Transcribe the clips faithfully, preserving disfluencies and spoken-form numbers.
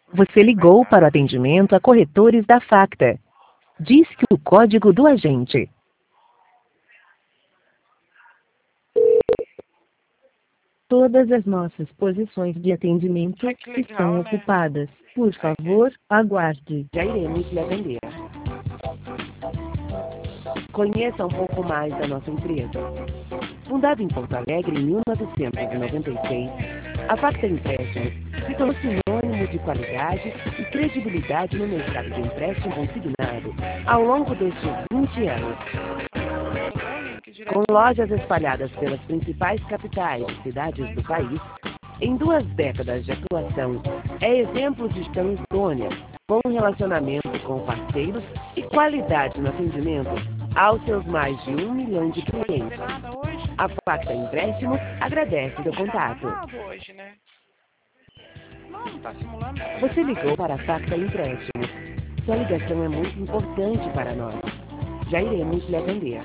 Você ligou para o atendimento a corretores da Facta. Disque o código do agente. Todas as nossas posições de atendimento Ai, que legal, estão né? ocupadas. Por favor, aguarde. Já iremos lhe atender. Conheça um pouco mais da nossa empresa. Fundada em Porto Alegre em mil novecentos e noventa e seis, a Facta Empréstimos se tornou sinônimo de qualidade e credibilidade no mercado de empréstimo consignado ao longo destes vinte anos. Com lojas espalhadas pelas principais capitais e cidades do país, em duas décadas de atuação, é exemplo de gestão idônea, bom relacionamento com parceiros e qualidade no atendimento aos seus mais de um milhão de clientes. A Facta Empréstimos agradece seu contato. Hoje, né? Não, não tá simulando. Você ligou para a Facta Empréstimos. Sua ligação é muito importante para nós. Já iremos lhe atender.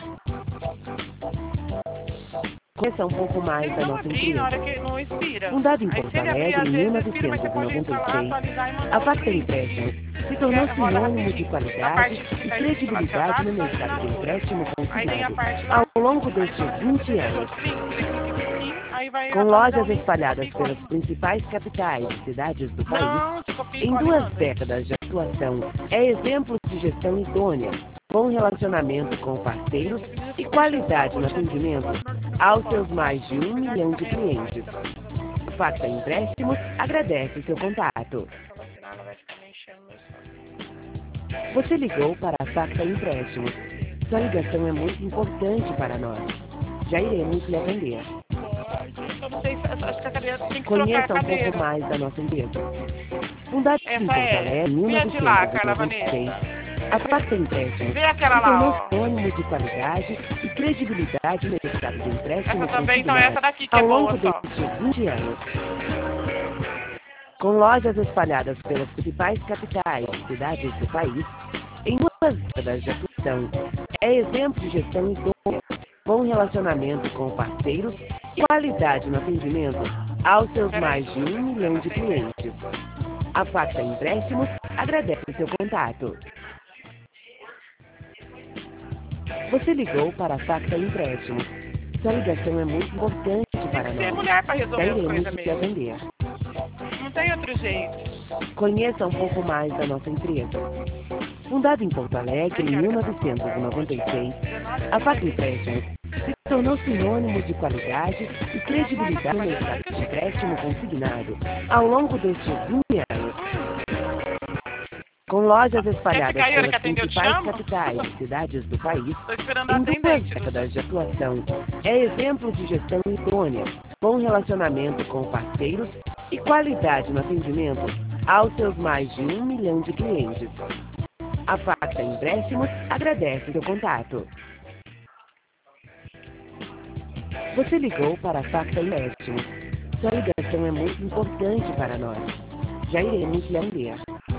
Conheça um pouco mais da nossa abrir na empresa. hora que não expira. Fundada em Aí, Porto se ele abrir, Alegre às em vezes mil expira, mas você novecentos e pode noventa instalar, e seis, atualizar e mandar a outro Facta link. Empréstimos se Que tornou é- roda sinônimo de rapidinho. A qualidade parte que e tá credibilidade no escrito lá, mercado de empréstimo Aí tem a consignado parte lá. ao longo Aí destes quando você vinte pegou anos. outro link, você clica aqui, aí vai Com atualizar lojas o link, espalhadas copia e pelas cola. principais capitais e cidades do país, Não, você copia e em cola e duas manda. décadas de atuação, é exemplo de gestão idônea, bom relacionamento com parceiros e qualidade no atendimento aos seus mais de um milhão de clientes. A Facta Empréstimos agradece seu contato. Ela vai ficar me enchendo meu saco. Você ligou para a Facta Empréstimos. Sua ligação é muito importante para nós. Já iremos lhe atender. Eu não sei, se- acho que a cadeira tem que Conheça trocar a um cadeira. pouco mais da nossa empresa. Fundada em Essa Porto é. Alegre em Vê a de lá, Carla mil novecentos e noventa e seis, Vanessa. a Facta Empréstimos Vê aquela se tornou lá, ó. sinônimo de qualidade e credibilidade no mercado de empréstimo Essa também, então é essa daqui que é ao boa longo só. destes vinte anos. Com lojas espalhadas pelas principais capitais e cidades do país, em duas décadas de atuação, é exemplo de gestão idônea, bom relacionamento com parceiros e qualidade no atendimento aos seus mais de um milhão de clientes. A Facta Empréstimos agradece seu contato. Você ligou para a Facta Empréstimos. Sua ligação é muito importante para Tem que ser nós. mulher pra resolver Já as iremos coisas te mesmo. atender. Não tem outro jeito. Conheça um pouco mais da nossa empresa. Fundada em Porto Alegre em mil novecentos e noventa e seis, a Facta Empréstimos se tornou sinônimo de qualidade e credibilidade no mercado de empréstimo consignado ao longo destes vinte anos. Com lojas espalhadas Esse Caíra que pelas atendeu, te principais chama? capitais e cidades do país, Tô esperando a em duas atendente. décadas de atuação, é exemplo de gestão idônea, bom relacionamento com parceiros e qualidade no atendimento aos seus mais de um milhão de clientes. A Facta Empréstimos agradece seu contato. Você ligou para a Facta Empréstimos. Sua ligação é muito importante para nós. Já iremos lhe atender.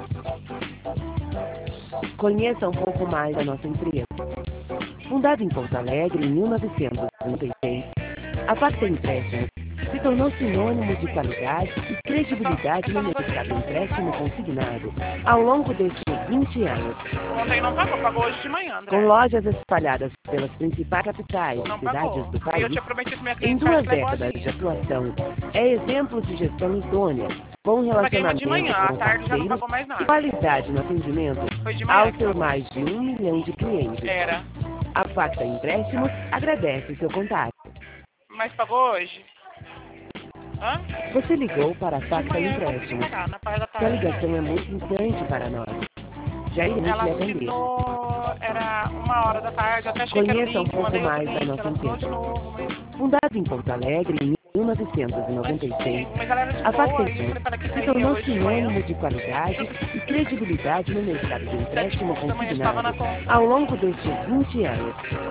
Conheça um pouco mais da nossa empresa. Fundada em Porto Alegre em mil novecentos e noventa e seis, a Facta Empréstimos se tornou sinônimo de qualidade e credibilidade no mercado de empréstimo consignado ao longo destes vinte anos. Ontem não pagou, pagou hoje de manhã, André. Com lojas espalhadas pelas principais capitais e Não cidades pagou. do E eu país, tinha prometido minha em cliente duas faz décadas de atuação, é exemplo de gestão idônea, bom Paguei uma relacionamento de manhã, à com tarde já não parceiros pagou mais e nada. qualidade no atendimento Foi de manhã. aos que seus pagou. mais de um milhão de clientes. Era. A Facta Empréstimos agradece seu contato. Mas pagou hoje? Hã? Você ligou para a De Facta manhã eu consegui Empréstimos. pagar, na parte da Sua tarde. ligação é muito importante para nós. Já iremos Ela lhe atender. assinou, era uma hora da tarde, eu até achei que era o Conheça um link, pouco mandei outro mais da link, nossa ela assinou de empresa. novo, mas... Fundada em Porto Alegre em mil novecentos e noventa e seis, Mas ela era de a boa, Facta aí eu falei para ela que se sairia tornou hoje de manhã. sinônimo de qualidade e credibilidade no mercado de empréstimo Sete da manhã estava na consignado conta. ao longo destes vinte anos.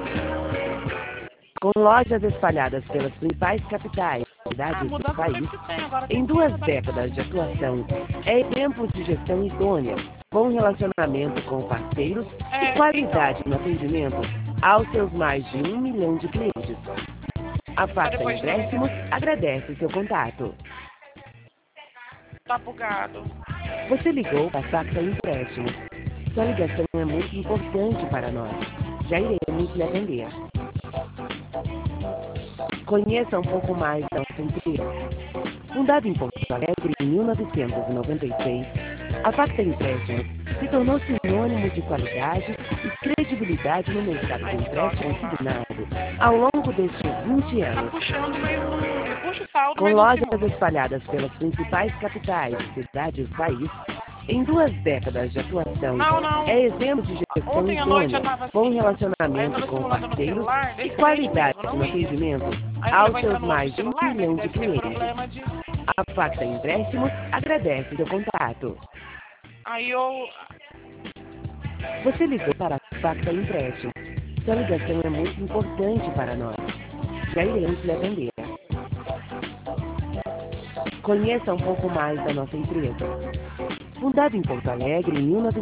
Com lojas espalhadas pelas principais capitais e Ah, cidades do mudança país, sempre tem, agora tem em que duas mudar. décadas de atuação, é exemplo de gestão idônea, bom relacionamento com parceiros É, e qualidade no atendimento aos seus mais de um milhão de clientes. A Facta depois de Empréstimos agradece seu contato. Tá bugado. Você ligou para a Facta Empréstimos. Sua ligação é muito importante para nós. Já iremos lhe atender. Conheça um pouco mais da nossa empresa. Fundada em Porto Alegre em mil novecentos e noventa e seis, a Facta Empréstimos se tornou sinônimo de qualidade e credibilidade no mercado de empréstimo consignado ao longo destes vinte Tá anos. puxando, mas não. Eu puxo o saldo, Com mas não lojas segura. espalhadas pelas principais capitais e cidades do país, em duas décadas de atuação, Não, não. é exemplo de gestão Ontem à noite eu idônea, tava assim. bom Aí eu relacionamento tava com simulando no parceiros celular, e desse qualidade mesmo, no não ia. atendimento Aí eu aos vou seus entrar no mais outro de um celular, milhão mas de deve ter clientes. problema de... A Facta Empréstimos agradece seu contato. Aí eu... Você ligou para a Facta Empréstimos. Sua ligação é muito importante para nós. Já iremos lhe atender. Conheça um pouco mais da nossa empresa. Fundada em Porto Alegre em mil novecentos